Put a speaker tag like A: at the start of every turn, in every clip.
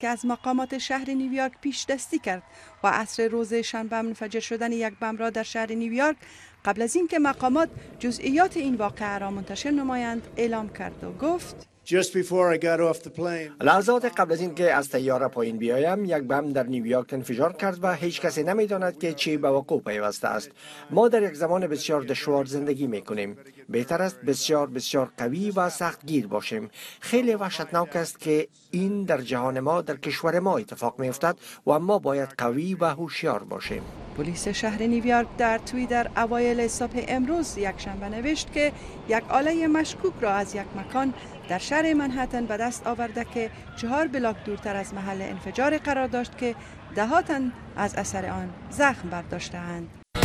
A: که از مقامات شهر نیویورک پیش دستی کرد و عصر روز شنبه منفجر شدن یک بم را در شهر نیویورک قبل از اینکه مقامات جزئیات این واقعه را منتشر نمایند اعلام کرد و گفت
B: لحظات قبل از اینکه از طیاره پایین بیایم یک بم در نیویورک انفجار کرد و هیچ کسی نمیداند که چی به وقوع پیوسته است. ما در یک زمان بسیار دشوار زندگی میکنیم. بهتر است بسیار قوی و سختگیر باشیم. خیلی وحشتناک است که این در جهان ما، در کشور ما اتفاق میافتد و ما باید قوی و هوشیار باشیم.
A: پلیس شهر نیویورک در توییتر اوایل صبح امروز یک شنبه نوشت که یک آله مشکوک را از یک مکان در شهر منهتن به دست آورده که 4 بلاک دورتر از محل انفجار قرار داشت که ده‌ها تن از اثر آن زخم برداشته‌اند.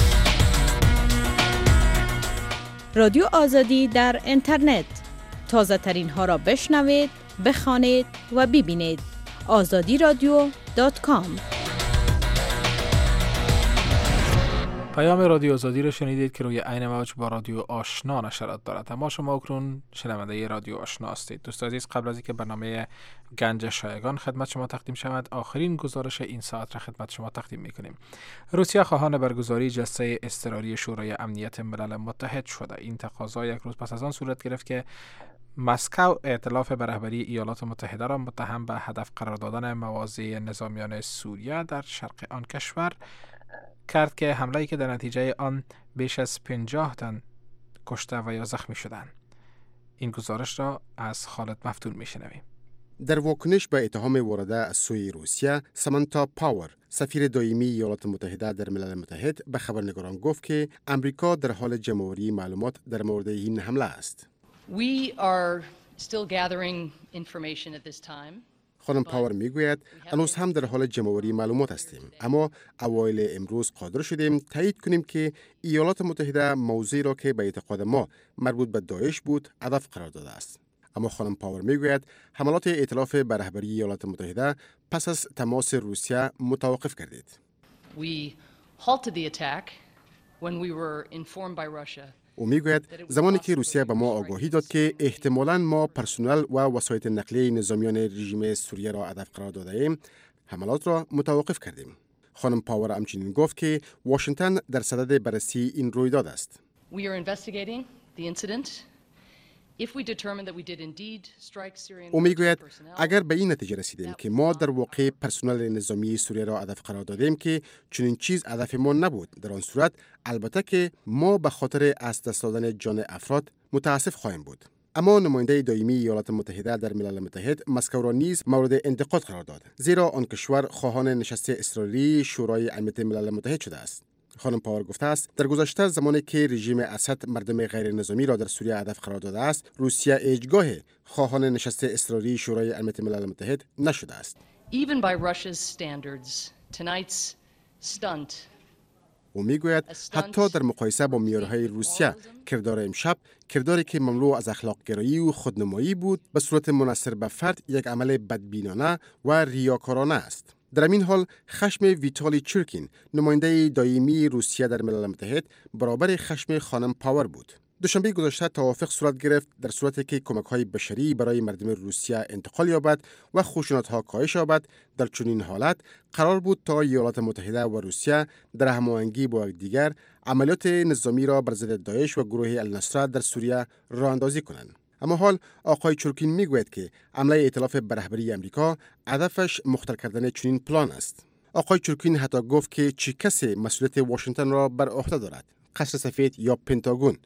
C: رادیو آزادی در اینترنت، تازه ترین ها را بشنوید، بخوانید و ببینید. azadiradio.com.
D: پیام رادیو آزادی را شنیدید که روی عین موج با رادیو آشنا نشرات دارد. اما شما اکنون شنونده رادیو آشنا هستید. دوست عزیز، قبل از اینکه برنامه گنج شایگان خدمت شما تقدیم شود، آخرین گزارش این ساعت را خدمت شما تقدیم می‌کنیم. روسیه خواهان برگزاری جلسه اضطراری شورای امنیت ملل متحد شده. این تقاضا یک روز پس از آن صورت گرفت که مسکو ائتلاف به رهبری ایالات متحده را متهم به هدف قرار دادن مواضع نظامیان سوریه در شرق آن کشور کرد که حمله‌ای که در نتیجه آن بیش از 50 تن کشته و یا زخمی شدند. این گزارش را از خالد مفتون میشنویم.
E: در واکنش به اتهام وارده از سوی روسیه، سامانتا پاور، سفیر دائمی ایالات متحده در ملل متحد، به خبرنگاران گفت که امریکا در حال جمع‌آوری معلومات در مورد این حمله است.
F: We are still gathering information at this time.
E: خانم پاور میگوید هنوز هم در حال جمع‌آوری معلومات هستیم، اما اوایل امروز قادر شدیم تایید کنیم که ایالات متحده موضوعی را که به اعتقاد ما مربوط به داعش بود هدف قرار داده است. اما خانم پاور میگوید حملات ائتلاف به رهبری ایالات متحده پس از تماس روسیه متوقف گردید.
F: We halted the attack when we were informed by Russia.
E: او میگوید زمانی که روسیه به ما آگاهی داد که احتمالاً ما پرسنل و وسایط نقلیه نظامیان رژیم سوریه را هدف قرار داده ایم، حملات را متوقف کردیم. خانم پاور همچنین گفت که واشنگتن در صدد بررسی این رویداد است.
F: We are investigating the incident. If we determine that we did indeed strike Syrian
E: او میگوید
F: personnel,
E: اگر به این نتیجه رسیدیم که ما در واقع پرسنل نظامی سوریه را هدف قرار دادیم که چنین چیز هدف ما نبود، در آن صورت البته که ما به خاطر از دست دادن جان افراد متاسف خواهیم بود. اما نماینده دائمی ایالات متحده در ملل متحد مسکو را نیز مورد انتقاد قرار داد، زیرا آن کشور خواهان نشست اضطراری شورای امنیت ملل متحد شده است. خانم پاور گفته است در گذشته زمانی که رژیم اسد مردم غیر نظامی را در سوریه هدف قرار داده است، روسیه هیچگاه خواهان نشست اضطراری شورای امنیت ملل متحد نشده است.
F: even by Russia's standards, tonight's stunt
E: او میگوید حتی در مقایسه با معیارهای روسیه، کردار امشب کرداری که مملو از اخلاق گرایی و خودنمایی بود، به صورت منحصر به فرد یک عمل بدبینانه و ریاکارانه است. در این حال خشم ویتالی چرکین، نماینده دائمی روسیه در ملل متحد، برابر خشم خانم پاور بود. دوشنبه گذشته توافق صورت گرفت در صورتی که کمک‌های بشری برای مردم روسیه انتقال یابد و خشونت‌ها کاهش یابد. در چنین حالت قرار بود تا ایالات متحده و روسیه در هماهنگی با یکدیگر عملیات نظامی را بر ضد داعش و گروه النصره در سوریه راه اندازی کنند. اما حال آقای چرکین میگوید که حمله ائتلاف به رهبری امریکا هدفش مختل کردن چنین پلان است. آقای چرکین حتی گفت که چه کسی مسئولیت واشنگتن را بر عهده دارد، قصر سفید یا پنتاگون.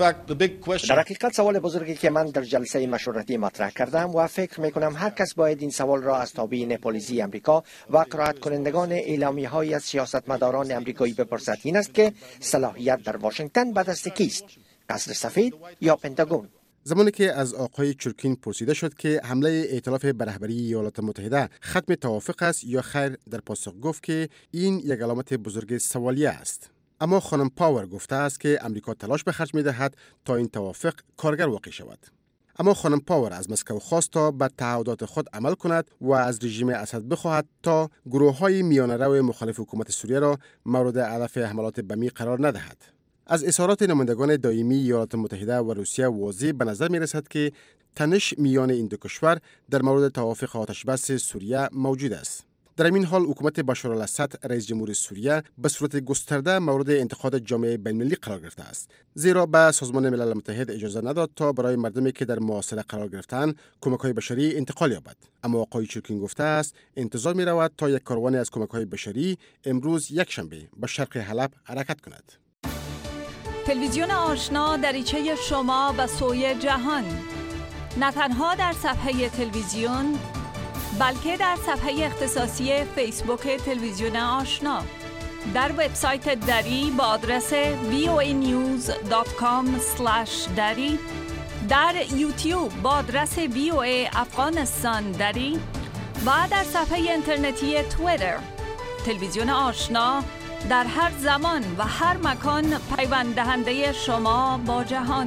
B: در حقیقت سوال بزرگی که من در جلسه مشورتی مطرح کردم و فکر میکنم هر کس باید این سوال را از تابعین پلیسی امریکا و قرائت کنندگان اعلامیه‌های از سیاستمداران امریکایی بپرسد، این است که صلاحیت در واشنگتن به دست کیست؟ قصر سفید یا پنتاگون؟
E: زمانی که از آقای چرکین پرسیده شد که حمله ائتلاف به رهبری ایالات متحده ختم توافق است یا خیر، در پاسخ گفت که این یک علامت بزرگ سوالیه است. اما خانم پاور گفته است که امریکا تلاش به خرج می‌دهد تا این توافق کارگر واقع شود. اما خانم پاور از مسکو خواست تا به تعهدات خود عمل کند و از رژیم اسد بخواهد تا گروه‌های میانه‌رو مخالف حکومت سوریه را مورد هدف حملات بمی قرار ندهد. از اظهارات نمایندگان دائمی ایالات متحده و روسیه واضح به نظر می رسد که تنش میان این دو کشور در مورد توافق آتش بس سوریه موجود است. در این حال حکومت بشار الاسد رئیس جمهور سوریه به صورت گسترده مورد انتقاد جامعه بین‌المللی قرار گرفته است، زیرا به سازمان ملل متحد اجازه نداد تا برای مردمی که در محاصره قرار گرفتند کمک‌های بشری انتقال یابد. اما آقای چرکین گفته است انتظار می رود تا یک کاروان از کمک‌های بشری امروز یکشنبه به شرق حلب حرکت کند.
G: تلویزیون آشنا دریچه شما به سوی جهان، نه تنها در صفحه تلویزیون بلکه در صفحه اختصاصی فیسبوک تلویزیون آشنا، در وبسایت دری با آدرس voanews.com/dari، در یوتیوب با آدرس VOA افغانستان دری و در صفحه اینترنتی توییتر. تلویزیون آشنا در هر زمان و هر مکان پیوند دهنده شما با جهان.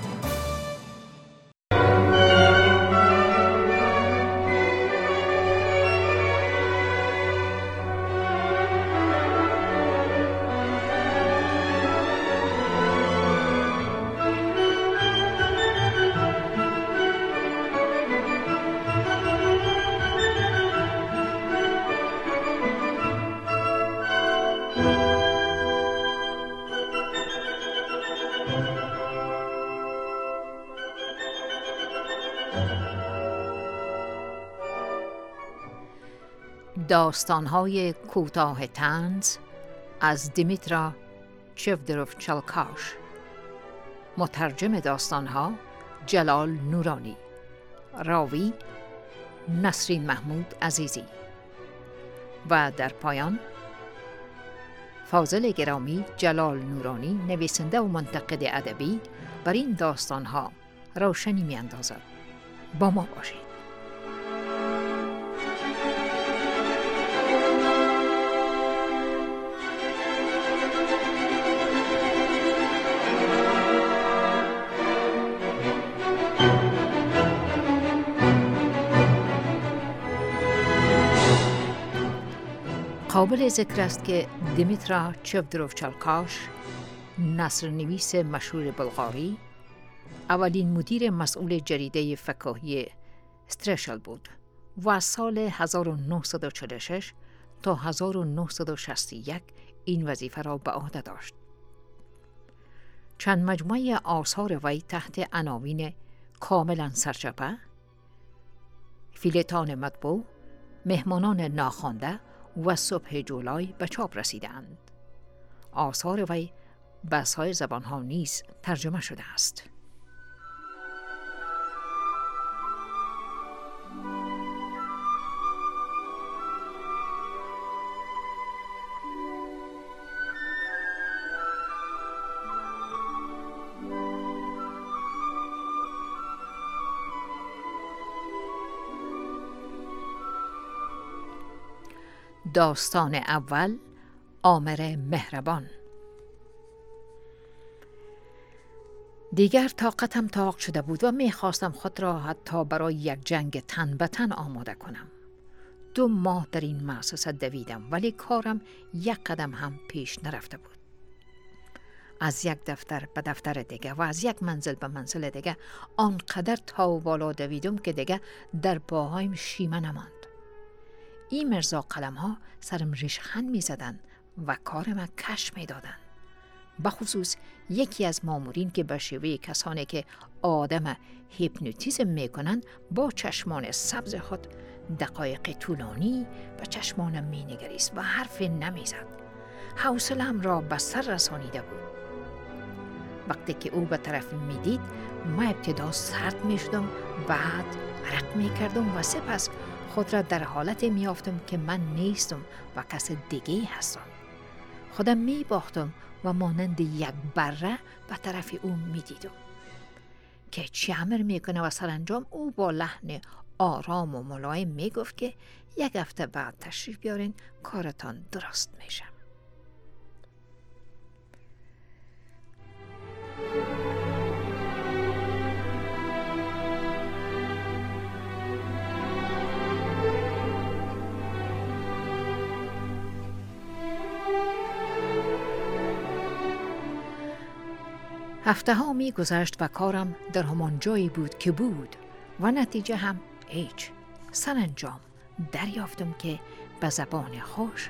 H: داستان‌های کوتاه طنز از دیمیترا چودروف-چالکاش. مترجم داستان‌ها جلال نورانی. راوی نسرین محمود عزیزی. و در پایان فاضل گرامی جلال نورانی، نویسنده و منتقد ادبی، بر این داستان‌ها روشنی می‌اندازد. با ما باشید. قابل ذکر است که دیمیترا چودروف-چالکاش، نثرنویس مشهور بلغاری، اولین مدیر مسئول جریده فکاهی استرشل بود و از سال 1946 تا 1961 این وظیفه را به عهده داشت. چند مجموعه آثار وی تحت عناوین کاملا سرچپه، فیلتان مطبوع، مهمانان ناخوانده و صبح جولای به چاپ رسیدند. آثار وی به سایر زبانها نیز ترجمه شده است. داستان اول، آمر مهربان. دیگر طاقتم طاق شده بود و می‌خواستم خود را حتی برای یک جنگ تن به تن آماده کنم. 2 ماه در این مؤسسه دویدم ولی کارم یک قدم هم پیش نرفته بود. از یک دفتر به دفتر دیگه و از یک منزل به منزل دیگه آنقدر تا و بالا دویدم که دیگه در پاهایم شیمه نماند. این مرزا قلم ها سرم ریشخند می زدن و کارم کش می دادن. بخصوص یکی از مامورین که به شیوه کسانی که آدم هیپنوتیزم می کنن با چشمان سبز خود دقایق طولانی به چشمانم می نگریست و حرفی نمی زد. حوصله‌ام را به سر رسانیده بود. وقتی که او به طرف می دید من ابتدا سرد می شدم، بعد عرق می کردم و سپس خود را در حالت می یافتم که من نیستم و کس دیگه هستم. خودم می باختم و مانند یک بره به طرف او می دیدم که چی امر می کنه و سرانجام او با لحن آرام و ملایم می گفت که 1 هفته بعد تشریف بیارین، کارتان درست میشه. هفته ها می گذشت و کارم در همان جایی بود که بود و نتیجه هم هیچ. سرانجام دریافتم که به زبان خوش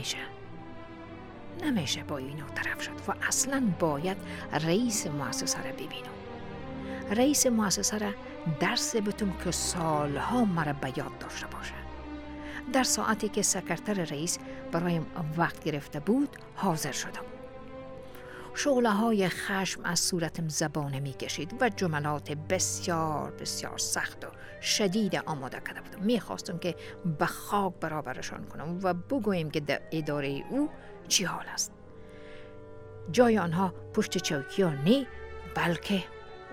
H: نمیشه با اینو طرف شد و اصلا باید رئیس مؤسسه را ببینم. رئیس مؤسسه را درس بتم که سالها مرا به یاد داشته باشه. در ساعتی که سکرتر رئیس برایم وقت گرفته بود حاضر شدم. شعله های خشم از صورتم زبانه می کشید و جملات بسیار بسیار سخت و شدید آماده کرده بودم. می خواستم که به خاک برابرشان کنم و بگویم که در اداره او چی حال است. جای آنها پشت چوکی ها نه، بلکه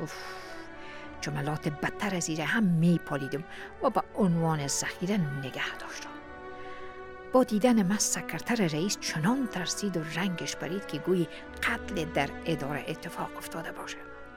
H: جملات بدتر از ایره هم می پالیدم و به عنوان ذخیره نگه داشتم. با دیدن من سکرتر رئیس چنان ترسید و رنگش پرید که گویی قتل در اداره اتفاق افتاده باشه.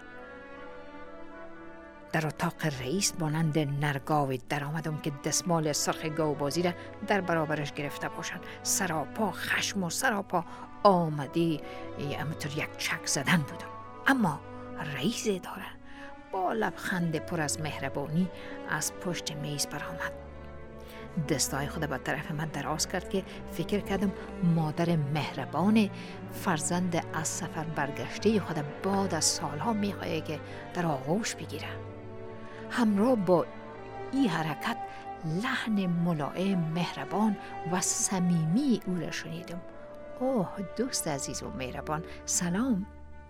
H: در اتاق رئیس مانند نرگاوی در آمدم که دستمال سرخ گاوبازی را در برابرش گرفته باشند. سراپا خشم و سراپا آمدی همونطور یک چک زدن بودم. اما رئیس اداره با لبخند پر از مهربانی از پشت میز برآمد. دستای خود به طرف من دراز کرد که فکر کردم مادر مهربان فرزند از سفر برگشته خود بعد از سالها میخواهد که در آغوش بگیره. همراه با این حرکت لحن ملایم مهربان و صمیمی او را شنیدم. اوه دوست عزیز و مهربان، سلام.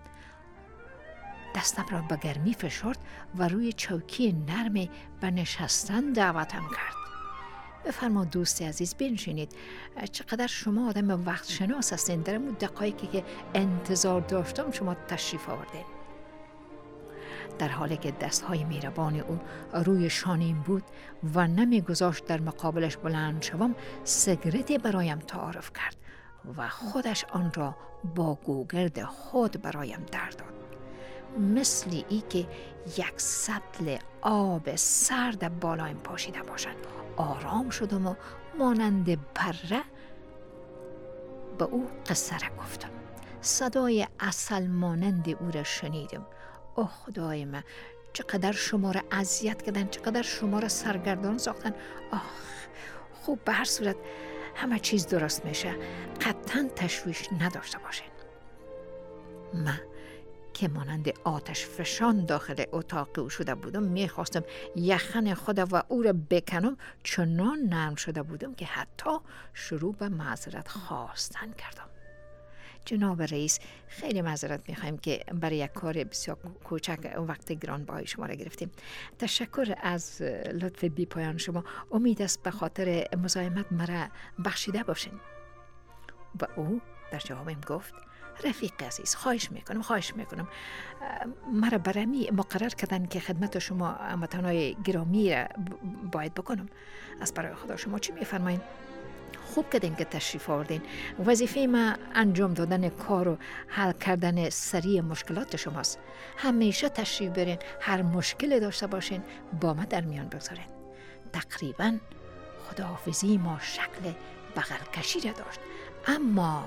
H: دستم را به گرمی فشرد و روی چوکی نرم به نشستن دعوتم کرد. بفرما دوست عزیز بنشینید. چقدر شما آدم وقت شناس هستین. در اون دقایقی که انتظار داشتم شما تشریف آوردین. در حالی که دستهای مهربان او روی شانه‌ام بود و نمیگذاشت در مقابلش بلند شوم، سیگارتی برایم تعارف کرد و خودش آن را با گوگرد خود برایم در داد. مثل ای که یک سطل آب سرد بالایم پاشیده باشد. آرام شدم و مانند پره به او قصه را گفتم. صدای عسل مانند او را شنیدم. اوه خدای من، چقدر شما را اذیت کردن، چقدر شما را سرگردان ساختن. خوب به هر صورت همه چیز درست میشه. قطعا تشویش نداشته باشین. من که مانند آتش فشان داخل اتاق او شده بودم میخواستم یخن خود و او را بکنم، چنان نرم شده بودم که حتی شروع به معذرت خواستن کردم. جناب رئیس، خیلی معذرت میخوایم که برای یک کار بسیار کوچک وقت گرانبهای شما را گرفتیم. تشکر از لطف بی پایان شما. امید است به خاطر مزاحمت مرا بخشیده باشین. و او در جوابم گفت رفیق عزیز، خواهش میکنم مرا برمی مقرر کردن که خدمت شما هموطنان گرامی را باید بکنم. از برای خدا شما چی میفرمایین؟ خوب کردین که تشریف آوردین. وظیفه ما انجام دادن کار و حل کردن سریع مشکلات شماست. همیشه تشریف برین، هر مشکلی داشته باشین با ما در میان بگذارین. تقریبا خداحافظی ما شکل بغل کشی را داشت. اما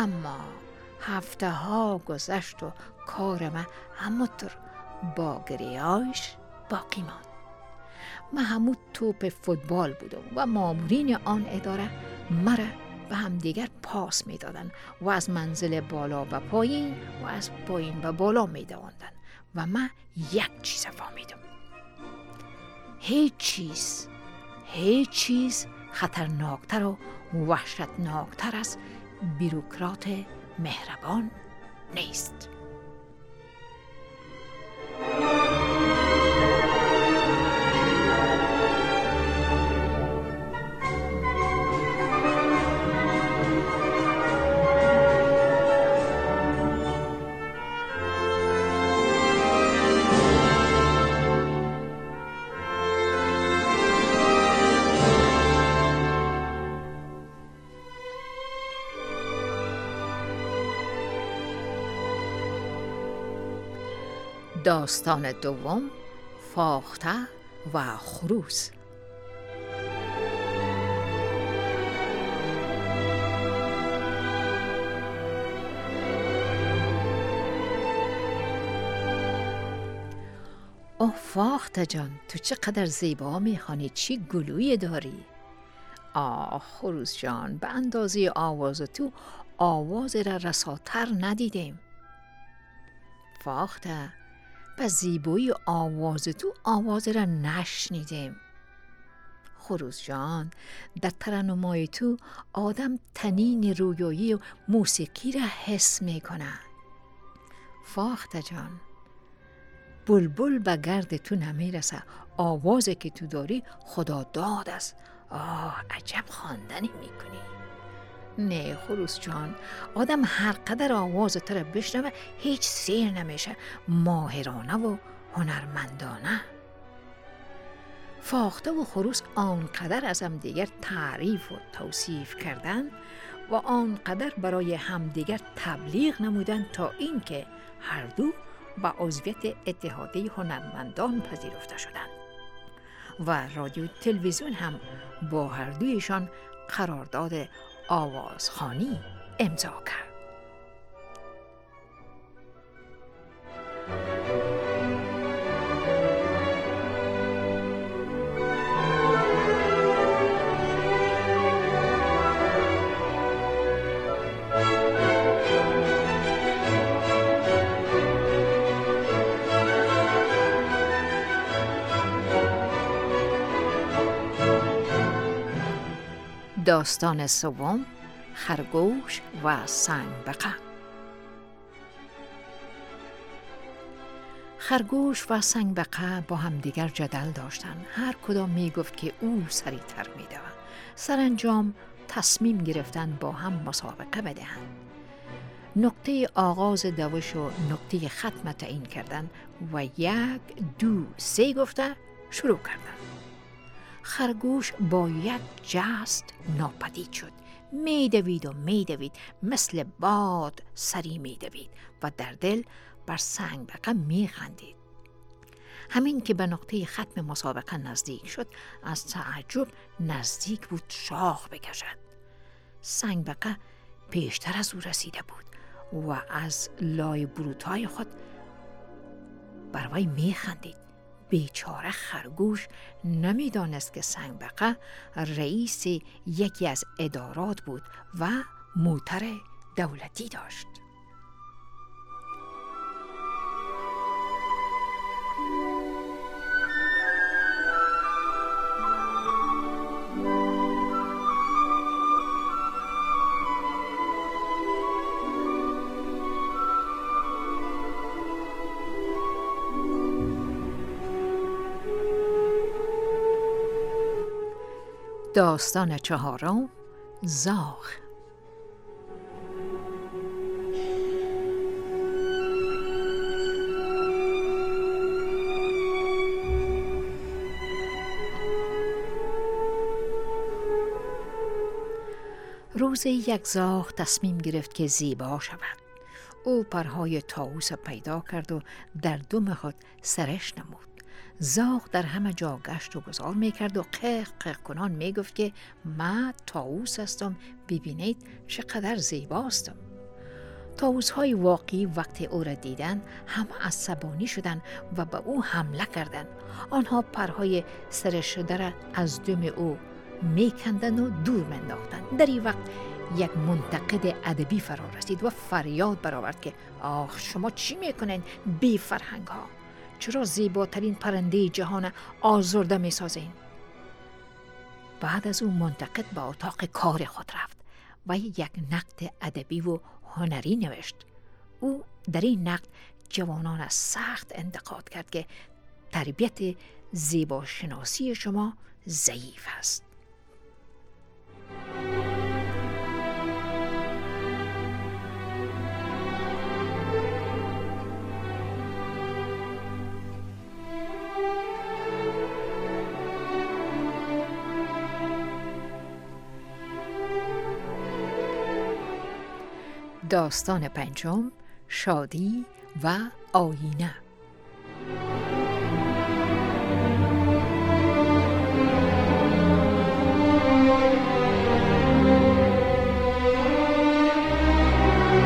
H: هفته ها گذشت و کار من همونطور با گریه‌اش باقی ماند. من همون توپ فوتبال بودم و مامورین آن اداره مرا به هم دیگر پاس می دادن و از منزل بالا به پایین و از پایین به بالا می دواندن و من یک چیز فهمیدم. هیچ چیز خطرناکتر و وحشتناکتر از بیروکرات مهربان نیست. داستان دوم، فاخته و خروس. فاخته جان، تو چقدر زیبا میخوانی، چی گلوی داری. خروس جان، به اندازه آواز تو آواز را رساتر ندیدیم. فاخته، به زیبایی آواز تو آواز را نشنیدیم. خروس جان، در ترنمای تو آدم تنین رویایی و موسیقی را حس میکنه. فاخته جان، بلبل به گرد تو نمیرسه، آوازی که تو داری خدا داد است. عجب خواندنی میکنی. نه خروس جان، آدم هر قدر آواز تو را بشنوه هیچ سیر نمیشه، ماهرانه و هنرمندانه. فاخته و خروس آنقدر از هم دیگر تعریف و توصیف کردن و آنقدر برای همدیگر تبلیغ نمودن تا اینکه هر دو با عضویت اتحادیه هنرمندان پذیرفته شدند و رادیو تلویزیون هم با هر دویشان قرارداد آوازخوانی امضا کرد. داستان سوم، خرگوش و سنگبقه. خرگوش و سنگبقه با هم دیگر جدل داشتند. هر کدام می گفت که او سریعتر می دود. سرانجام تصمیم گرفتند با هم مسابقه بدهند. نقطه آغاز دوش و نقطه ختم تعیین کردند و 1 2 3 گفته شروع کردند. خرگوش با یک جست ناپدید شد. میدوید و میدوید، مثل باد سری میدوید و در دل بر سنگبقه میخندید. همین که به نقطه ختم مسابقه نزدیک شد، از تعجب نزدیک بود شاخ بکشد. سنگبقه پیشتر از او رسیده بود و از لای بروتای خود بر وی میخندید. بیچاره خرگوش نمیدانست که سنگبقه رئیس یکی از ادارات بود و موتر دولتی داشت. داستان چهارم، زاغ. روزی یک زاغ تصمیم گرفت که زیبا شود. او پرهای طاووس پیدا کرد و در دم خود سرش نمود. زاغ در همه جا گشت و گذار میکرد و قیق قیق کنان میگفت که من طاووس هستم، ببینید چقدر زیباستم. طاووس های واقعی وقتی او را دیدن هم عصبانی شدند و به او حمله کردند. آنها پرهای سرش شده را از دم او میکندند و دور منداختند. در این وقت یک منتقد ادبی فرا رسید و فریاد برآورد که آخ شما چی میکنین بی فرهنگ ها؟ چرا زیباترین پرنده جهان آزرده می سازین؟ بعد از اون منتقد به اتاق کار خود رفت و یک نقد ادبی و هنری نوشت. او در این نقد جوانان از سخت انتقاد کرد که تربیت زیباشناسی شما ضعیف است. داستان پنجم، شادی و آینه.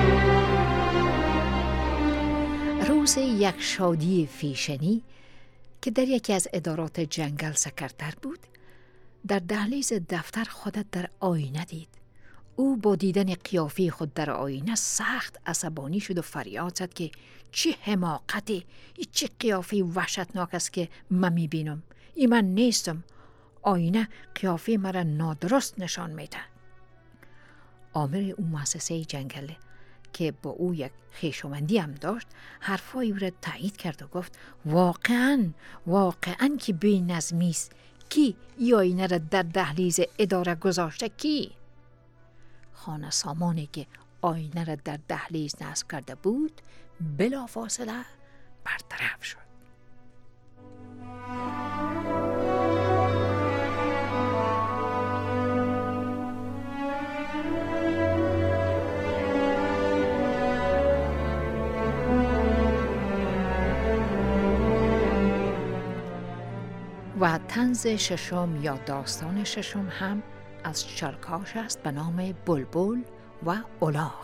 H: روز یک شادی فیشنی که در یکی از ادارات جنگل سکرتر بود، در دهلیز دفتر خودت در آینه دید. او با دیدن قیافه خود در آینه سخت عصبانی شد و فریاد زد که چه حماقتی، چه قیافه وحشتناک است که من میبینم. این من نیستم. آینه قیافه مرا نادرست نشان میده. آمر او مؤسسه جنگل که با او یک خویشاوندی هم داشت، حرفای او را تایید کرد و گفت واقعاً که بی‌نظمی است. کی این آینه را در دهلیز اداره گذاشته؟ کی؟ خانه سامانی که آینه را در دهلیز نصب کرده بود بلافاصله برطرف شد. و طنز ششم یا داستان ششم هم از چالکاش است به نام بلبل و الاغ.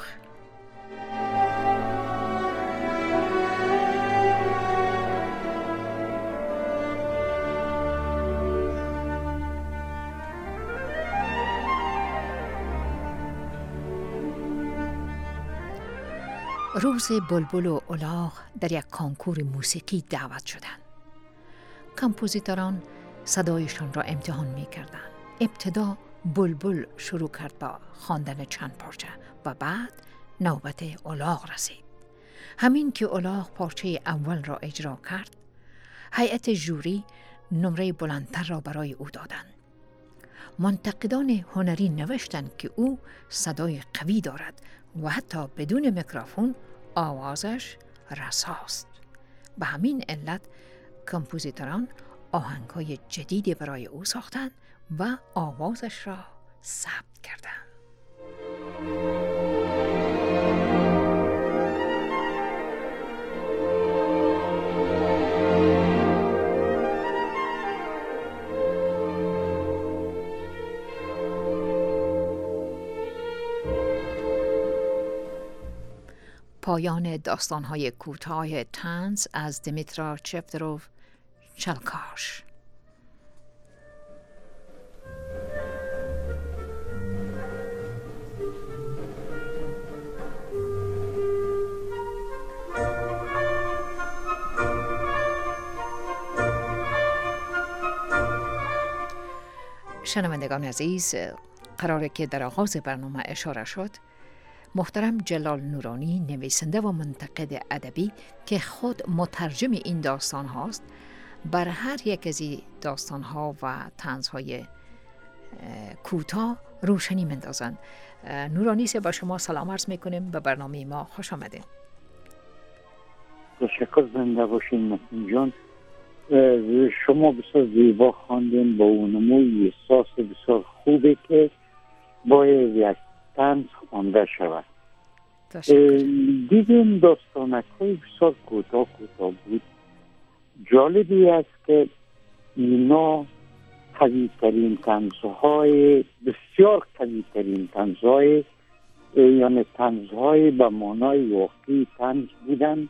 H: روز بلبل و الاغ در یک کنکور موسیقی دعوت شدند. کمپوزیتوران صدایشان را امتحان می کردند. ابتدا بلبل شروع کرد با خواندن چند پارچه و بعد نوبت الاغ رسید. همین که الاغ پارچه اول را اجرا کرد، هیئت جوری نمره بلندتر را برای او دادند. منتقدان هنری نوشتند که او صدای قوی دارد و حتی بدون میکروفون آوازش رساست. به همین علت کمپوزیتوران آهنگ‌های جدیدی برای او ساختند و آوازش را ثبت کردند. پایان داستان‌های کوتاه طنز از دیمیترا چفتروف چالکاش. شنوندگان عزیز، قراره که در آغاز برنامه اشاره شد، محترم جلال نورانی، نویسنده و منتقد ادبی که خود مترجم این داستان هاست، بر هر یک از این داستان ها و طنزهای کوتاه روشنی مندازند. نورانی با شما سلام عرض میکنیم، به برنامه ما خوش آمدین.
I: تشکر، زنده باشین متین جان. شما بسیار زیبا خواندین با اونموی احساس بسیار خوبه که باید یک طنز خوانده شود. دیدیم داستانک های بسیار کوتاه بود. جالبی است که اینا قوی‌ترین طنزهای، بسیار قوی‌ترین طنزهای، یعنی طنزهای به معنای واقعی طنز بودن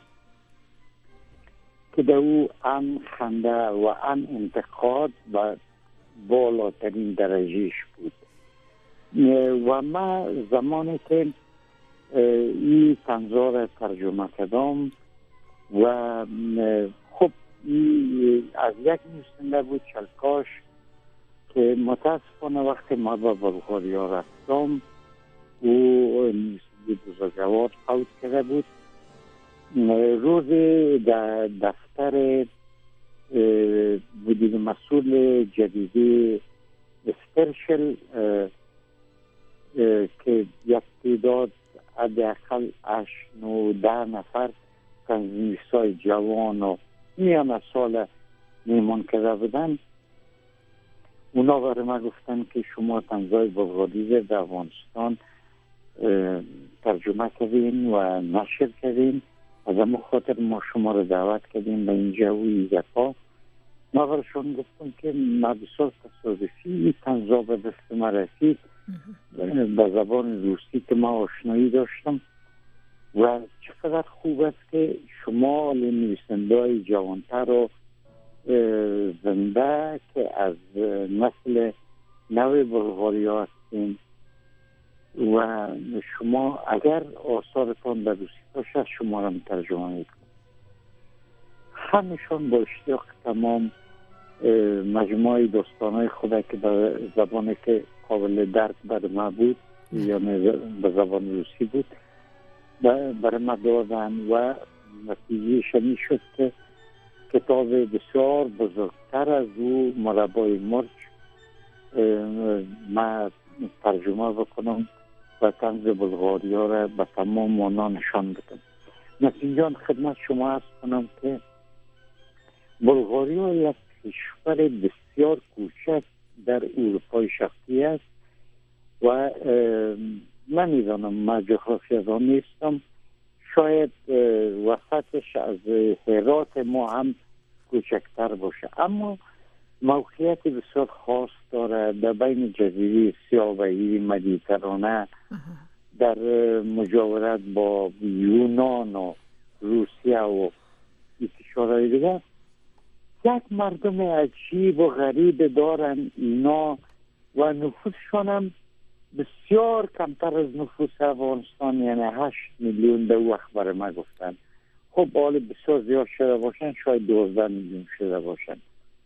I: که در او هم خنده و هم انتقاد و بالاترین درجهش بود. و من زمانی که این طنزها را ترجمه کردم و خب از یک نویسنده بود چالکاش که متاسفانه وقتی ما به بلغاریا رفتم او نویسنده بزرگوار فوت کرده بود. روز در دفتر مدیر مسئول جدیدی اسپرشل که یک تعداد حداقل 8-9-10 نفر تنظیم‌های جوان و میان سال میمون کرده بودن، اونا برای ما گفتن که شما طنزهای بلغاری در افغانستان ترجمه کردین و نشر کردین، از همون خاطر ما شما رو دعوت کردیم به اینجا و این دفعه. ما برشون گفتم که ما بسیار تصادفی طنزها به دست ما رسید به زبان روسی که ما آشنایی داشتم و چقدر خوب است که شما نویسنده‌های جوانتر و زنده که از نسل نو بلغاریا هستیم و شما اگر آثارتان در روسی باشه شما را ترجمه میکنم. همشان با اشتیاق تمام مجموعه داستانهای خود که به زبانی که قابل درک بر ما بود یعنی به زبان روسی بود برای ما دادن و نتیجه شمی شد که کتاب بسیار بزرگتر از او مربای مرچ ما ترجمه بکنم و طنز بلغاریا را به تمام مانا نشان بدم. نتیجه خدمت شما عرض کنم که بلغاریا یک کشور بسیار کوچک در اروپای شرقی است و من میدانم من جغرافیادان نیستم، شاید وسطش از هرات ما هم کوچکتر باشه، اما موقعیت بسیار خاص داره در بین جزیره سیاه‌بحری مدیترانه در مجاورت با یونان و روسیه و کشورهای دیگر. یک مردم عجیب و غریب دارن اینا و نفوسشان هم بسیار کمتر از نفوس افغانستان، یعنی 8 میلیون در وقت برای ما گفتن. خب حالا بسیار زیاد شده باشن، شاید 12 میلیون شده باشن.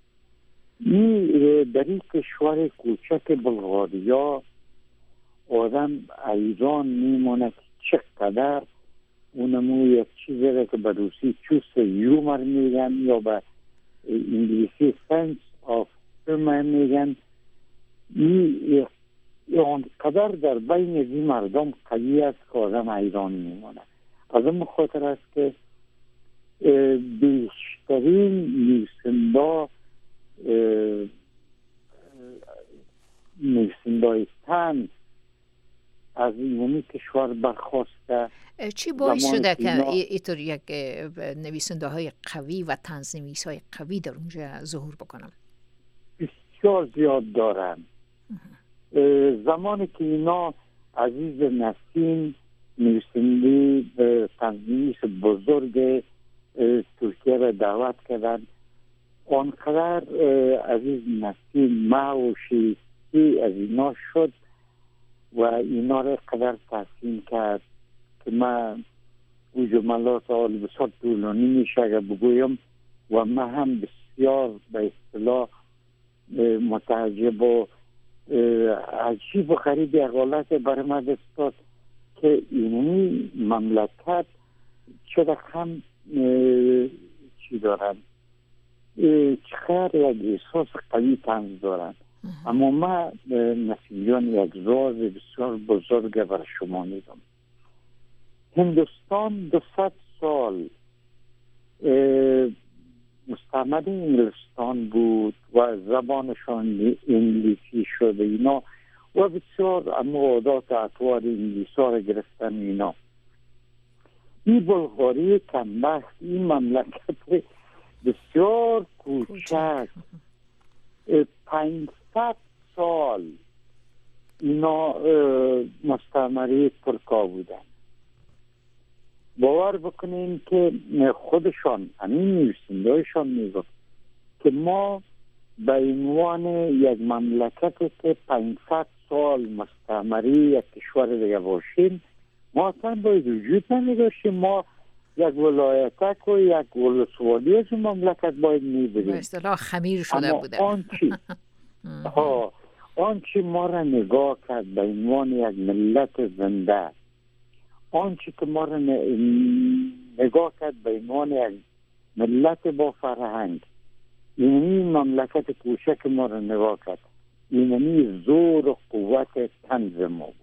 I: در این کشور کوچک بلغاریا آدم ایران میمونه که چقدر اونمو یک چیزی را که به روسی چوس یومر میگن یا به انگلیسی sense of humor میگن، اونقدر در بین این مردم قوی است که آدم ایران میمونه. از اون خاطر است که بیشترین نویسنده‌های طنز از این کشور برخواسته.
H: چی باعث شده که اینطور یک نویسنده های قوی و طنزنویس های قوی در اونجا ظهور بکنن؟
I: بسیار زیاد دارن. زمانی که اینا عزیز نسیم نویسنده طنزنویس بزرگ ترکیه را دعوت کردن، آنقدر عزیز نسیم معوشی از اینا شد و اینا را قدر تحسین کرد که من او جملات آل بسیار طولانی میشه اگر بگویم و من هم بسیار به اصطلاح متعجب و عجیب و غریب حالت برای من دستاد که این مملکت چرا هم چی دارن، چقدر یک احساس قوی طنز دارن. اما من نسیمیان یک راز بسیار بزرگ برای شما میگم. هندوستان 200 سال مستعمره انگلستان بود و زبانشان انگلیسی شده اینا و بسیار اما عادات اطوار انگلیسی را گرفتن اینا. این بلغاری کمبخت، این مملکت بسیار کوچک 500 سال اینا مستعمره ترکا بودن. باور بکنین که خودشان همین نویسنده‌هایشان میگفت که ما به عنوان یک مملکت که 500 سال مستعمره یک کشور دیگه باشیم ما اصلا باید وجود نمیداشتیم، ما یک ولایتک و یک ولسوالی از مملکت باید میبریم.
H: به اصطلاح خمیر شده بوده.
I: آنچه ما را نگاه کرد به عنوان یک ملت زنده، آنچه که ما را نگاه کرد به عنوان یک ملت با فرهنگ، اینی مملکت کوچک ما را نگاه کرد، اینی زور و قوت طنز ما بود.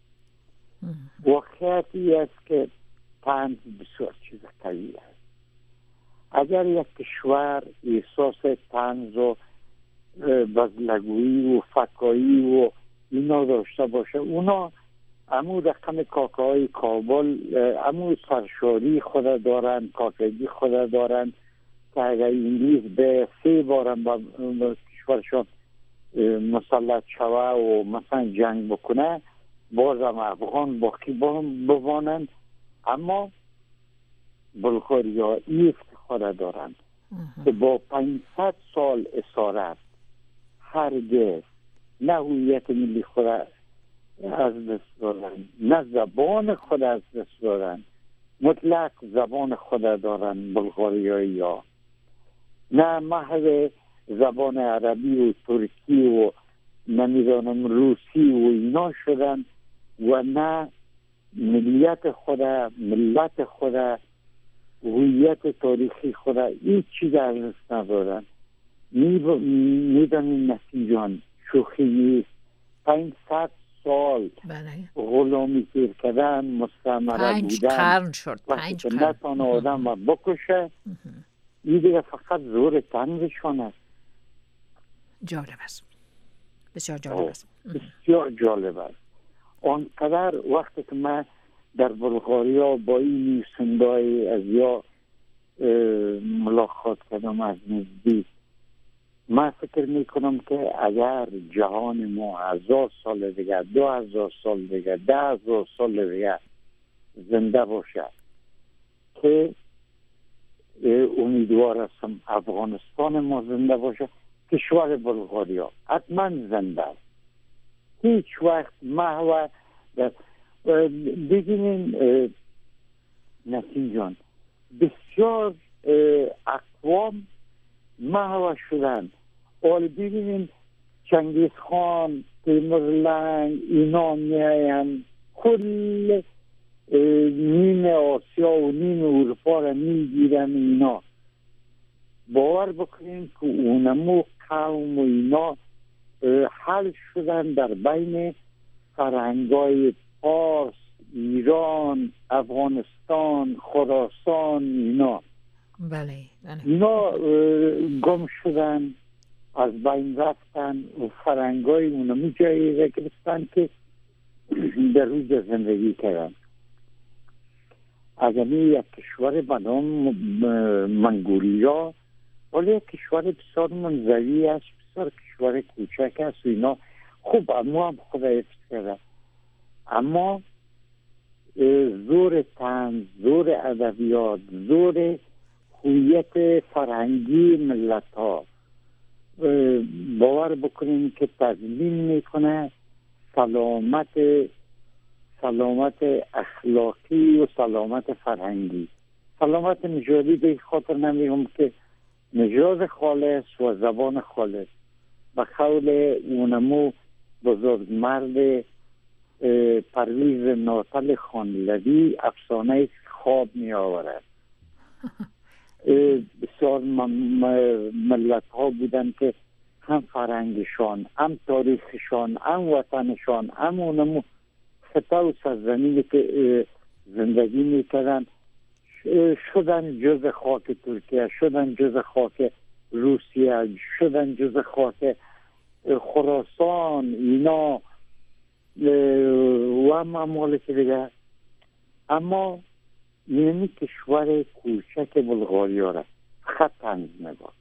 I: واقعیتی است که طنز بسیار چیز قوی است. اگر یک کشور احساس طنز و بزلگویی و فکایی و اینا داشته باشه، اونا امو رقم کاکاهای کابل امو سرشاری خود دارن، کاکگی خود دارن که اگر انگلیس به 3 بارم با کشورشان مسلط شوه و مثلا جنگ بکنه بازم افغان باقی بمانند. اما بلغاریا این افتخار دارن که با 500 سال اسارت هرگز نه هویت ملی خود از دست دارن، نه زبان خود از دست دارن، مطلق زبان خود دارن بلغاریایی ها، نه محو زبان عربی و ترکی و نمیدانم روسی و اینا شدن و نه ملیت خود، ملت خود، هویت تاریخی خود هیچ چیز از دست ندارن. میدانیم نسیم جان شوخی نیست. 500 سال غلامی گیر کردن، مستعمره بودن،
H: 5 قرن شد، 5 قرن
I: نتانه آدم و بکشه. این دیگه فقط زور تنگشان است.
H: جالب است، بسیار جالب است،
I: بسیار جالب است. آنقدر وقتی که من در بلغاریا با این نویسنده‌های از یا ملاقات کردم از نزدیک، من فکر میکنم که اگر جهان ما 1000 سال دیگه، 2000 سال دیگه، 10,000 سال دیگه زنده باشه، که امیدوار هستم افغانستان ما زنده باشه، کشور بلغاریا حتما زنده است. هیچ وقت محو ببینین نسیم جان، بسیار اقوام محو شدن. حال ببینین چنگیز خان، تیمورلنگ، اینا میاین کل نیم آسیا و نیم اروپا را میگیرن. اینا باور بکنین که اونمو قوم و اینا حل شدن در بین فرهنگای فارس، ایران، افغانستان، خراسان. اینا اینا گم شدن، از بین رفتن و فرهنگای اونمو جایی را گرفتن که در روز زندگی کردن. اگر یک کشور به نام منگولیا، ولی یک کشور بسیار منزوی است، بسیار کشور کوچک است و اینا خوب اما هم خدا حفظ کرده. اما زور طنز، زور ادبیات، زور هویت فرهنگی ملت ها باور بکنین که تضمین میکنه سلامت اخلاقی و سلامت فرهنگی. سلامت نژادی به خاطر نمیگم که نژاد خالص و زبان خالص به قول اونمو بزرگ مرد پرویز ناتل خانلوی افسانه خواب می آورد. بسیار ملت ها بودن که هم فرهنگشان، هم تاریخشان، هم وطنشان، هم اونمو خطه و سرزمینی که زندگی میکردن شدن جز خاک ترکیه، شدن جز خاک روسیه، شدن جز خاک خراسان اینا و ممالک دیگه. اما یعنی کشور کوچک بلغاریا را خط تنز نگاه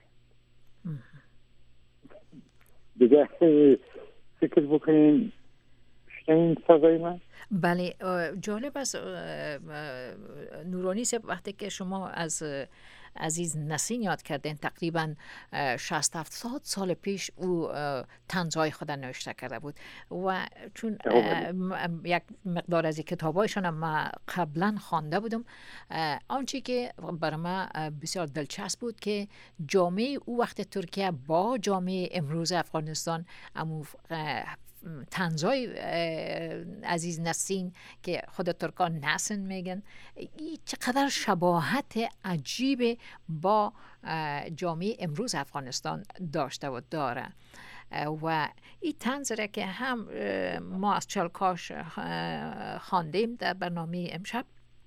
I: دیگه. فکر بکنین این صدای من؟
H: بله جالب است نورانی صاحب، وقتی که شما از عزیز نسین یاد کردین، تقریبا 60-70 سال پیش او طنزهای خود نوشته کرده بود و چون یک مقدار از کتابایشان ما قبلا خوانده بودم، آنچه که برای ما بسیار دلچسب بود که جامعه او وقت ترکیه با جامعه امروز افغانستان طنزهای عزیز نسین که خود ترکان نسن میگن، چقدر شباهت عجیب با جامعه امروز افغانستان داشته و داره. و این طنز را که هم ما از چلکاش خواندیم در برنامه امشب،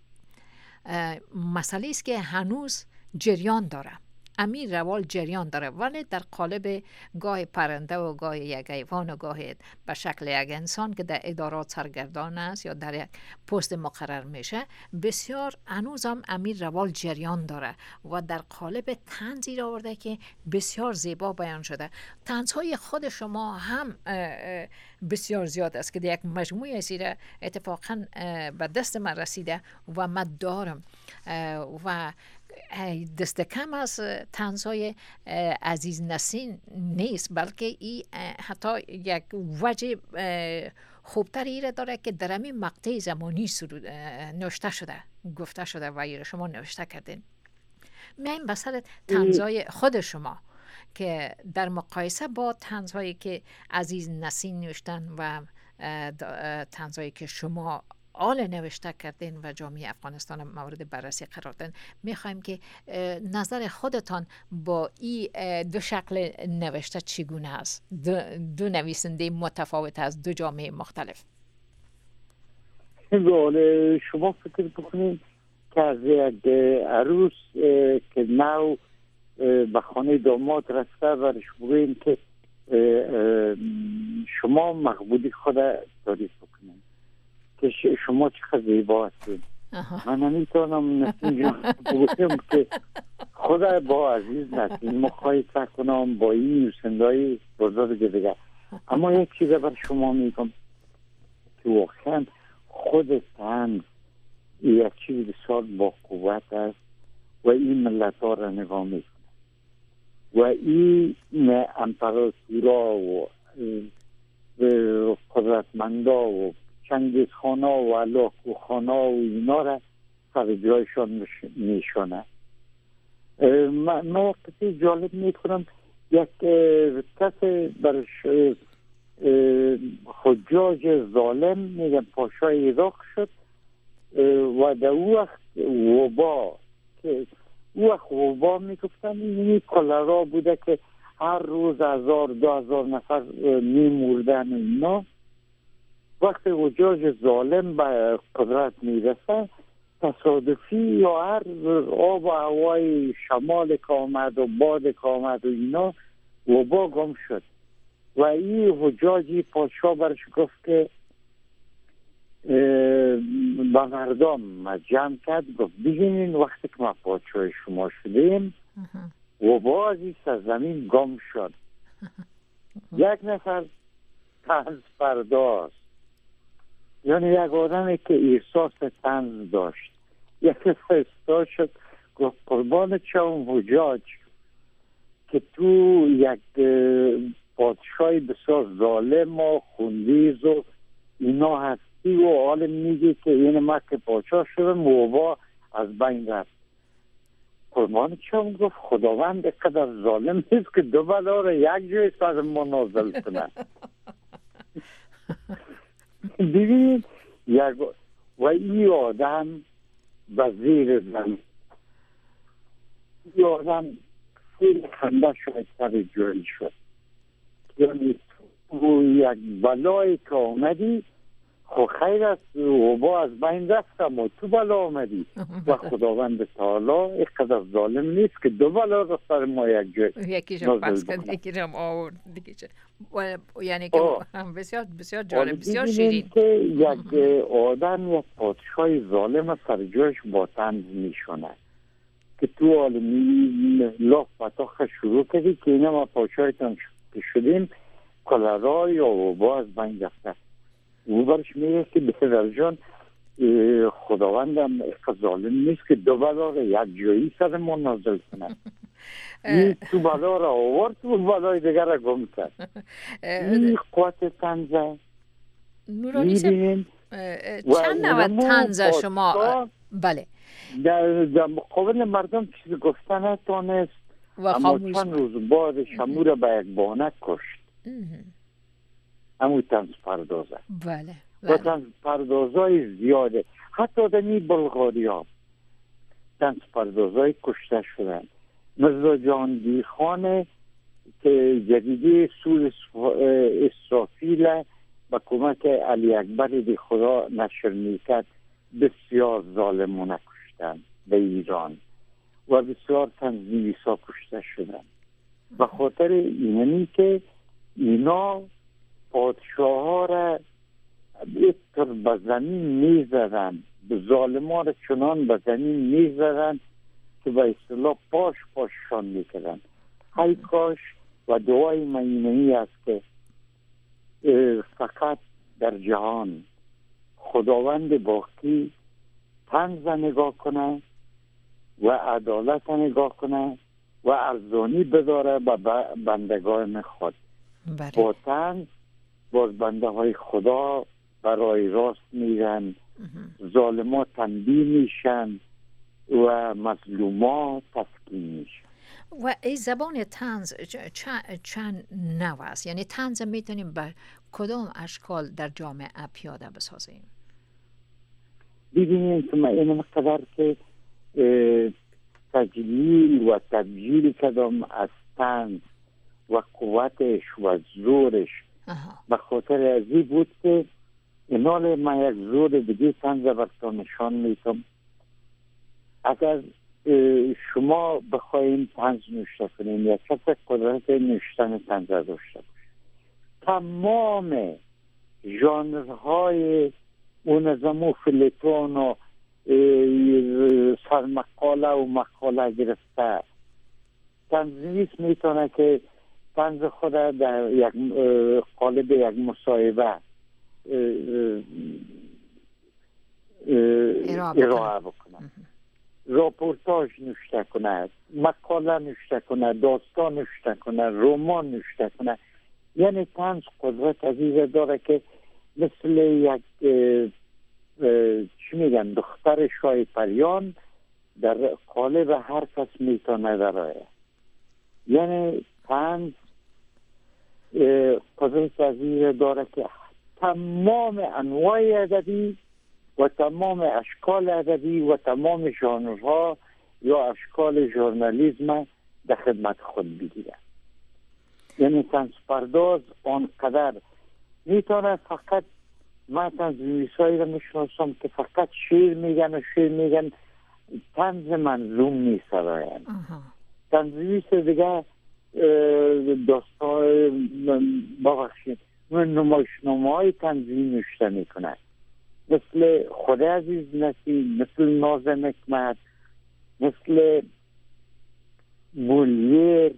H: مسئله است که هنوز جریان داره، امیر روال جریان داره، ولی در قالب گاه پرنده و گاه یک حیوان و گاه به شکل یک انسان که در ادارات سرگردان است یا در یک پست مقرر میشه. بسیار هنوزم امیر روال جریان داره و در قالب طنزی را آورده که بسیار زیبا بیان شده. طنزهای خود شما هم بسیار زیاد است که در یک مجموعه سیره اتفاقا به دست من رسیده و من دارم و دست کم از طنزهای عزیز نسین نیست، بلکه این حتی یک وجه خوبتری را داره که در همین مقطع زمانی نوشته شده، گفته شده و شما نوشته کردین. میایم به سر طنزهای خود شما که در مقایسه با طنزهایی که عزیز نسین نوشتن و طنزهایی که شما آل نوشته کردین و جامعه افغانستان مورد بررسی قرار دادن، میخوایم که نظر خودتان با این دو شکل نوشته چگونه است؟ دو نویسنده متفاوت از دو جامعه مختلف.
I: شما فکر بکنید که از یک عروس که نو به خانه داماد رسته و بگوییم که شما مقبولی خود تعریف بکنید که شما چقدر زیبا هستید. من نمیتونم نسیم بگویم که خدا با عزیز نسیم مقایسه کنم با این نویسنده‌های بزرگ دیگه. اما یک چیز بر شما میگم که واقعا خود طنز یک چیز بسیار با قوت است و این ملت ها را نگاه میکنه و این امپراتورا و قدرتمندا و چنگیز خانا و علاقو خانا و اینا را سر جایشان میشونه. من یک کسی جالب میکنم، یک کسی برش حجاج ظالم میگن پاشای عراق شد و در او وقت وبا که او وقت وبا میگفتن این کلرا بوده که هر روز 1000-2000 نفر میموردن اینا. وقتی حجاج ظالم به قدرت میرسه تصادفی یا هر آب و هوای شمال که آمد و باد که آمد و اینا وبا گم شد و این حجاجی پادشاه برش گفت که با مردم جمع کرد، گفت بگینین وقتی که ما پادشاه شما شدیم وبا از این سرزمین گم شد. یک نفر طنز پرداز، یعنی یک آدمی که احساس طنز داشت، یک فرستا شد گفت قربان چه اون حجاج که تو یک پادشاهی بسیار ظالم و خونریز و اینا هستی و حال میگی که این ما که پادشاه شدم وبا از بین رفت. قربان چه گفت خداوند قدر ظالم نیست که دو بلا را یک جای سر ما نازل کنه. ببینید و این آدم وزیر زمین، این آدم خیلی خنده شاید سر جایی شد، یعنی تو یک بلایی که آمدی خب خیر است وبا از بین رفتم و تو بلا آمدی و خداوند تعالی اینقدر ظالم نیست که دو بلا را سر ما یک جای
H: یکیشم پس کرد یکیشم آورد دیگه. یعنی که بسیار بسیار جالب، بسیار شیرین
I: که یک آدم یک پادشاه ظالم سر جایش با طنز میشونه که تو عالمی لاف پتاخ شروع کردی که اینا ما پادشاهتان شدیم کلرا یا وبا از بین رفته. او برش میگه که بهتر جان خداوندم ظالم نیست که دو بلا را یک جایی سر ما نازل کنه. این تو بلا را آورد تو بلای دیگر را گم کرد. این قوت طنزه.
H: نورانی صاحب چند نوع طنز شما بله
I: در مقابل مردم چیز گفتن نتونست اما چند روز بعد شمو را به یک بانک کشت. همون طنز پردازه.
H: بله
I: و طنز پردازهای زیاده، حتی در این بلغاری ها طنز پردازهای کشته شدن. مثل جهانگیر خان که جدیدی سور اسرافیل با کمک علی اکبر دی خدا نشر میکرد بسیار ظالمانه کشتن به ایران و بسیار طنزنویسا کشته شدن به خاطر اینمی که اینا پادشاه ها را ایتر به زمین میزدن، به ظالمان را چنان به زمین میزدن که به اصطلاح پاششان میکردن. های کاش و دعای من است که فقط در جهان خداوند باقی طنز نگاه کنه و عدالت نگاه کنه و ارزانی بداره به بندگان خود. با طنز باز بنده های خدا برای راست میرن، ظالمات تنبیه میشن و مظلومات تسکین میشن.
H: و این زبان طنز چند نوع است؟ یعنی طنز میتونیم به کدام اشکال در جامعه پیاده بسازیم؟
I: ببینید که این مقدر که تجلیل و تبجیل کدام از طنز و قوتش و زورش به خاطر ازی بود که اینال ما یک زور دیگه طنز براتون نشان میتم. اگر شما بخواین طنز نوشته کنین یا کسی قدرت نوشتن طنز داشته باشه، تمام ژانرهای اون نظام فلیتون و سرمقاله و مقاله گرفته طنزنویس میتونه که طنز خود در یک قالب یک مصاحبه ارائه بکنه، راپورتاژ نوشته کنه، مقاله نوشته کنه، داستان نوشته کنه، رمان نوشته کنه. یعنی طنز قدرت عزیز داره که مثل یک چی میگن دختر شاه پریان در قالب هر کس میتونه درآید. یعنی طنز قدرت عزیز داره که تمام انواع ادبی و تمام اشکال ادبی و تمام ژانرها یا اشکال ژورنالیسم در خدمت خود بگیره. یعنی طنز پرداز آنقدر میتونه فقط، من طنزنویسایی رو میشناسم که فقط شعر میگن و شعر میگن، طنز منظوم میسراین. طنزنویس دیگه داستان ببخشید نمایشنامه‌های طنزی نوشته میکنه، مثل خود عزیز نسی، مثل ناظم حکمت، مثل مولیر،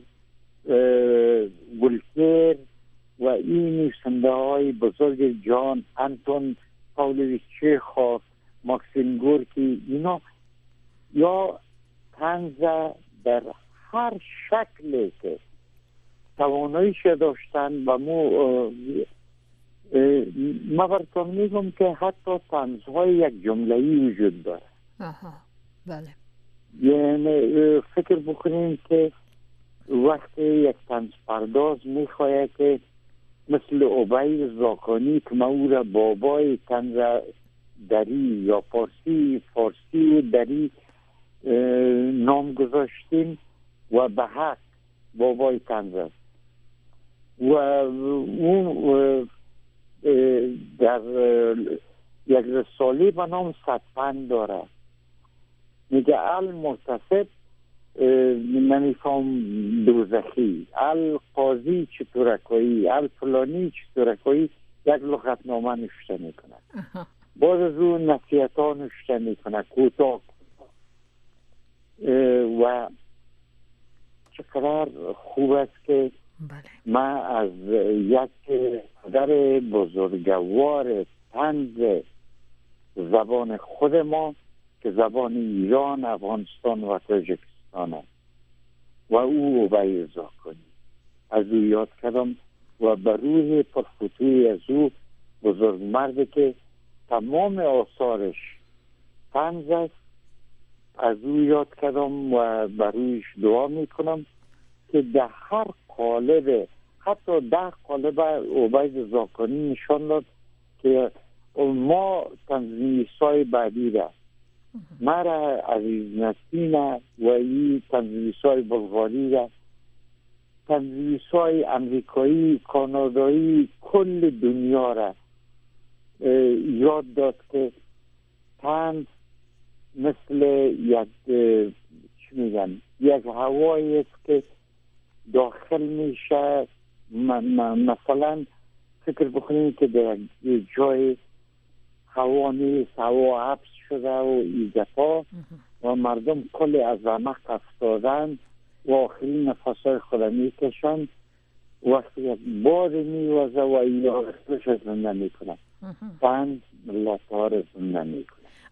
I: ولتر و این نویسنده های بزرگ جان، انتون پاولویچ چیخوف، ماکسیم گورکی، اینا یا طنز در هر شکلی که تواناییش داشتن و ما براتون میگم که حتی طنزهای یک جمله‌ای وجود داره.
H: بله.
I: یعنی فکر بکنیم که وقتی یک طنز پرداز میخواه که مثل عبید زاکانی که ما او را بابای طنز دری یا فارسی و دری نام گذاشتیم و به حق بابای طنز است و اون در یک رساله به نام صدپند داره، میگه المحتسب نمیفهم دوزخی، القاضی چطورکایی، الفلانی چطورکایی، یک لغتنامه نوشته میکنه. باز از اون نصیحت ها نوشته میکنه کوتاه و چقدر خوب است که ما از یک پدر بزرگوار طنز زبان خود ما که زبان ایران، افغانستان و تاجیکستان است و او عبید زاکانی از او یاد کردم و بر روح پرفتوی از او بزرگ مرد که تمام آثارش طنز است از او یاد کردم و بر رویش دعا میکنم که در هر قالب، حتی 10 قالب عبید زاکانی نشان داد که ما تنظیمیسای بعدی را مرا عزیز نسین و این تنظیمیسای بلغاری را، تنظیمیسای امریکایی، کانادایی، کل دنیا را یاد داد که طنز مثل یک چی میگن یک هوایی است که داخل میشه. مثلا فکر بکنیم که در جای هوا نیست، هوا حبس شده و این دفعه و مردم کل از رمق افتادن و آخرین نفسای خود میکشن، وقتی یک باد میوزه و این آرستش زنده میکنه. طنز ملت ها را زنده میکنه.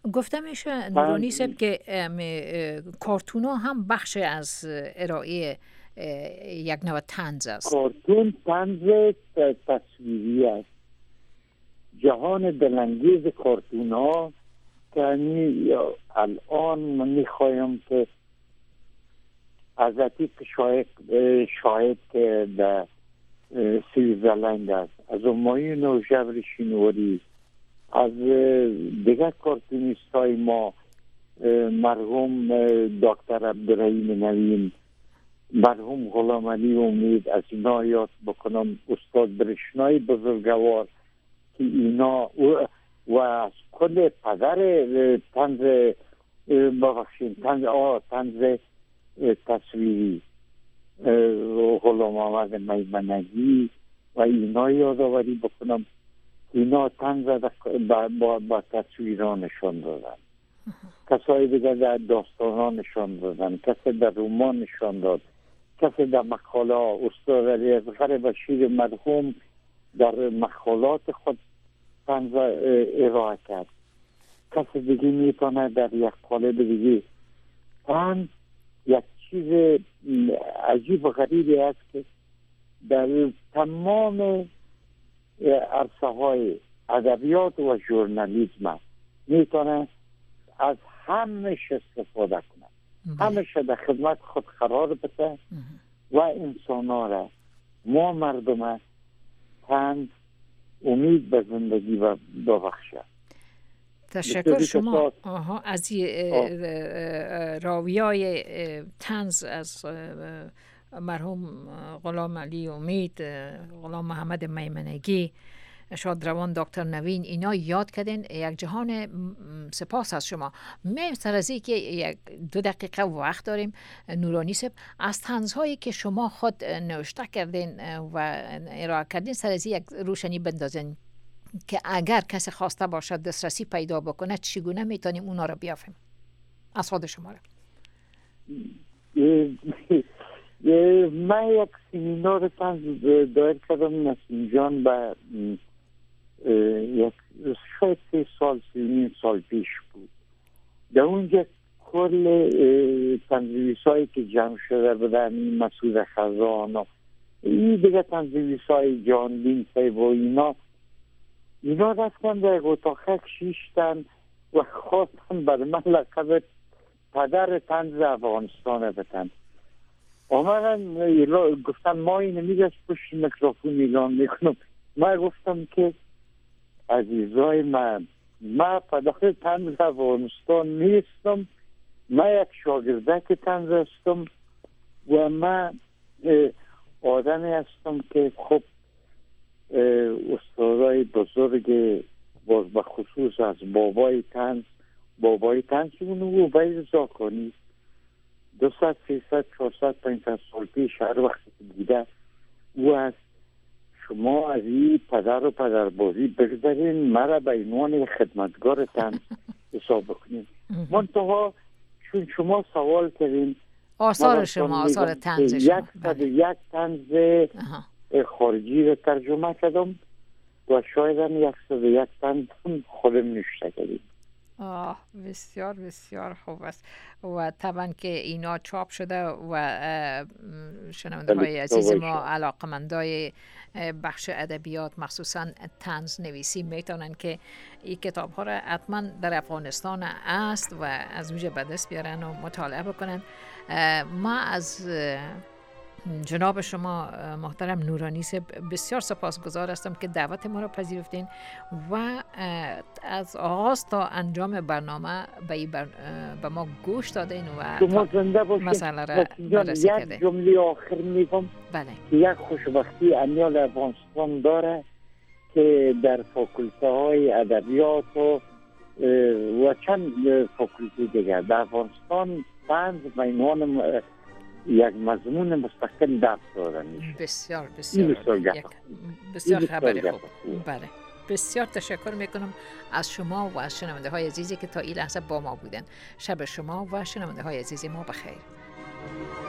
H: گفته میشه نورانی صاحب که کارتون ها هم بخش از ارائه یک نوع طنز است.
I: کارتون طنز تصویری است. جهان دلانگیز کارتون ها که الان من میخوایم که از که شاید که در سویزرلند است، از امایون و جبر شینواری، از دیگر کارتونیست های ما، مرحوم دکتر عبدالرحیم نوین، مرحوم غلام علی امید، از اینا یاد بکنم، استاد برشنای بزرگوار که اینا و از کل پدر طنز طنز تصویری غلام احمد میمنگی و اینا یادآوری بکنم. اینا طنز با تصویرانشان دادن، کسای دیگر در داستانانشان دادن، کسی در رمان نشان داد، کسی در مقاله. استاد علی اصغر بشیر مرحوم در مقالات خود طنز ارائه کرد. کسی دیگه میتونه در یک قالب دیگه. طنز یک چیز عجیب و غریبی است که در تمام عرصه های ادبیات و ژورنالیسم میتونه از همش استفاده کنه، همش در خدمت خود قرار بده و انسان‌ها را، ما مردم، طنز امید به زندگی و ببخشه.
H: تشکر شما از راویای طنز از مرحوم غلام علی امید، غلام محمد میمنگی، شادروان دکتر نوین، اینا یاد کردین. یک جهان سپاس از شما. من سر از که یک 2 دقیقه وقت داریم نورانی صاحب، از طنزهایی که شما خود نوشته کردین و ارائه کردین سر از یک روشنی بندازین که اگر کسی خواسته باشد دسترسی پیدا بکنه چگونه میتونیم اونا رو بیافیم از خود شما رو؟
I: من یک سمینار طنز دایر کردم نسیم و یک شاید 3 سال 3.5 سال پیش بود. در اونجا کل تنظیمیسایی که جمع شده بودن، مسعود خزان و این دیگه تنظیمیسای جاندین صاحب و اینا رفتن در اتاقک شیشتن و خواستن بر من لقب پدر طنز افغانستان بدن. آمدن گفتن ما اینو میگشت پشت میکروفون اعلان میکنم. من گفتم که عزیزای من پدر طنز افغانستان نیستم، من یک شاگردک طنز هستم و من آدمی هستم که خب استادای بزرگ باز به خصوص از بابای طنز اونو بای زاکانی 200 300 400 500 سال پیش هر وقت بوده او از شما از این پدر و پدربازی بگذارین، مرا به عنوان خدمتگار طنز حساب بکنین. منتها چون شما سوال کردین
H: آثار شما، آثار طنز شما،
I: یک طنز خارجی رو ترجمه کردم و شاید هم 101 طنز خودم نوشته کردیم.
H: بسیار بسیار خوب است و طبعا که اینا چاپ شده و شنونده های عزیز ما علاقمندای بخش ادبیات مخصوصا طنز نویسی میتونن که این کتاب ها را حتما در افغانستان است و از اونجا به دست بیارن و مطالعه بکنن. ما از جناب شما محترم نورانی صاحب بسیار سپاسگزار هستم که دعوت ما را پذیرفتین و از آغاز تا انجام برنامه به ما گوش دادین و مسئله را بررسی کردین.
I: یک جمله آخر میگم.
H: بله.
I: یک خوشبختی امیال افغانستان داره که در فاکولته های ادبیات و چند فاکولته دیگر در افغانستان طنز مینوان یک مضمون مستقل درس دادن میشه.
H: بسیار بسیار خبر خوب. بله. بسیار تشکر میکنم از شما و از شنونده های عزیزی که تا این لحظه با ما بودن. شب شما و شنونده های عزیزی ما بخیر.